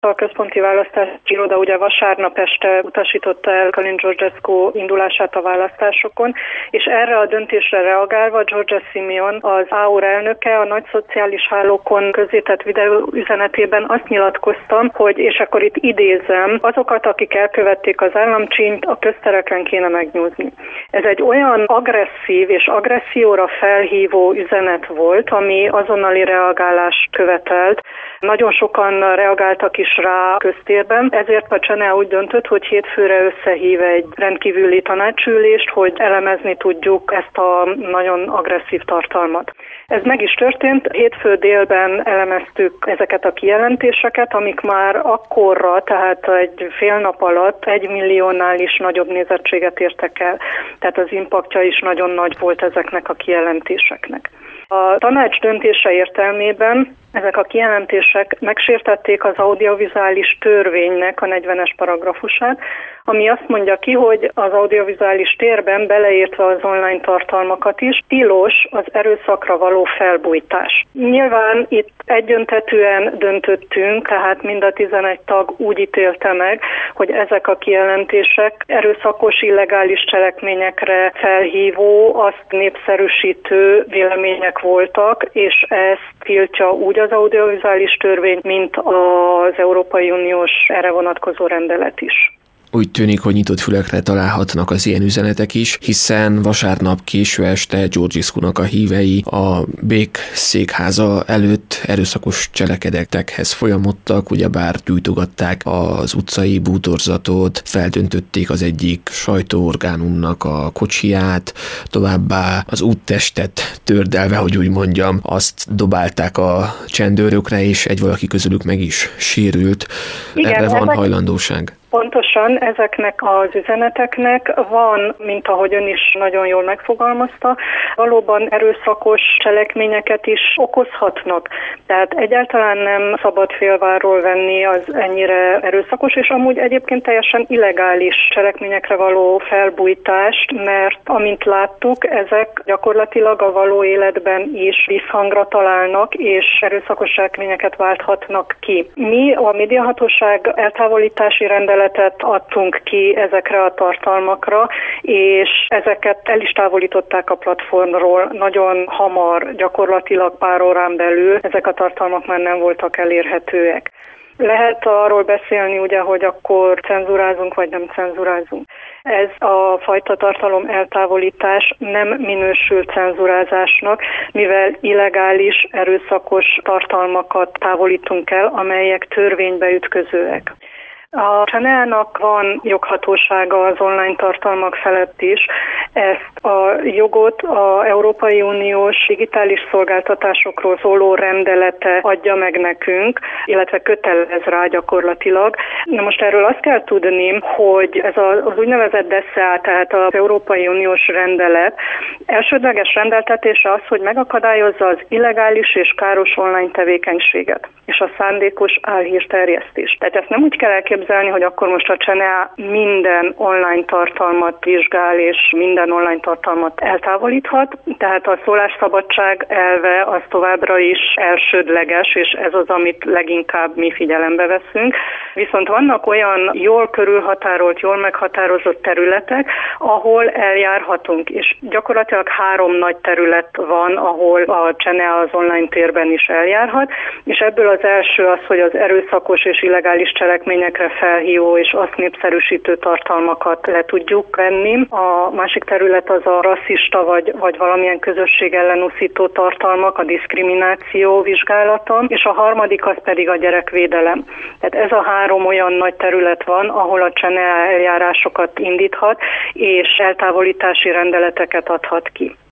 A Központi Választási Iroda ugye vasárnap este utasította el Calin Georgescu indulását a választásokon, és erre a döntésre reagálva Giorgia Simeon, az AUR elnöke a nagy szociális hálókon közzétett videóüzenetében azt nyilatkozta, hogy, és akkor itt idézem, azokat, akik elkövették az államcsínyt, a köztereken kéne megnyúzni. Ez egy olyan agresszív és agresszióra felhívó üzenet volt, ami azonnali reagálást követelt. Nagyon sokan reagáltak is rá köztérben, ezért a CNEA úgy döntött, hogy hétfőre összehív egy rendkívüli tanácsülést, hogy elemezni tudjuk ezt a nagyon agresszív tartalmat. Ez meg is történt, hétfő délben elemeztük ezeket a kijelentéseket, amik már akkorra, tehát egy fél nap alatt 1 milliónál is nagyobb nézettséget értek el. Tehát az impaktja is nagyon nagy volt ezeknek a kijelentéseknek. A tanács döntése értelmében ezek a kijelentések megsértették az audiovizuális törvénynek a 40-es paragrafusát, ami azt mondja ki, hogy az audiovizuális térben, beleértve az online tartalmakat is, tilos az erőszakra való felbujtás. Nyilván itt egyöntetűen döntöttünk, tehát mind a 11 tag úgy ítélte meg, hogy ezek a kijelentések erőszakos, illegális cselekményekre felhívó, azt népszerűsítő vélemények voltak, és ezt tiltja úgy az audiovizuális törvény, mint az Európai Uniós erre vonatkozó rendelet is. Úgy tűnik, hogy nyitott fülekre találhatnak az ilyen üzenetek is, hiszen vasárnap késő este Georgescunak a hívei a Bék székháza előtt erőszakos cselekedetekhez folyamodtak, ugyebár gyújtogatták az utcai bútorzatot, feldöntötték az egyik sajtóorgánumnak a kocsiját, továbbá az úttestet tördelve, hogy úgy mondjam, azt dobálták a csendőrökre, és egy valaki közülük meg is sérült. Igen, erre van hajlandóság. Pontosan ezeknek az üzeneteknek van, mint ahogy ön is nagyon jól megfogalmazta, valóban erőszakos cselekményeket is okozhatnak. Tehát egyáltalán nem szabad félvárról venni az ennyire erőszakos, és amúgy egyébként teljesen illegális cselekményekre való felbujtást, mert amint láttuk, ezek gyakorlatilag a való életben is visszhangra találnak, és erőszakos cselekményeket válthatnak ki. Mi a médiahatóság eltávolítási rendeletet adtunk ki ezekre a tartalmakra, és ezeket el is távolították a platformról nagyon hamar, gyakorlatilag pár órán belül ezek a tartalmak már nem voltak elérhetőek. Lehet arról beszélni, ugye, hogy akkor cenzurázunk, vagy nem cenzurázunk. Ez a fajta tartalom eltávolítás nem minősül cenzurázásnak, mivel illegális, erőszakos tartalmakat távolítunk el, amelyek törvénybe ütközőek. A CNEA-nak van joghatósága az online tartalmak felett is. Ezt a jogot az Európai Uniós digitális szolgáltatásokról szóló rendelete adja meg nekünk, illetve kötelez rá gyakorlatilag. Na most erről azt kell tudni, hogy ez az úgynevezett DSA, tehát az Európai Uniós rendelet elsődleges rendeltetése az, hogy megakadályozza az illegális és káros online tevékenységet és a szándékos álhírterjesztést. Tehát ezt nem úgy kell elképzelni, hogy akkor most a CNEA minden online tartalmat vizsgál, és minden online tartalmat eltávolíthat, tehát a szólásszabadság elve az továbbra is elsődleges, és ez az, amit leginkább mi figyelembe veszünk. Viszont vannak olyan jól körülhatárolt, jól meghatározott területek, ahol eljárhatunk, és gyakorlatilag 3 nagy terület van, ahol a CNEA az online térben is eljárhat, és ebből az első az, hogy az erőszakos és illegális cselekményekre felhívó és azt népszerűsítő tartalmakat le tudjuk venni. A másik terület az a rasszista vagy valamilyen közösség ellen uszító tartalmak, a diszkrimináció vizsgálata, és a harmadik az pedig a gyerekvédelem. Tehát ez a 3 olyan nagy terület van, ahol a CNEA eljárásokat indíthat, és eltávolítási rendeleteket adhat ki.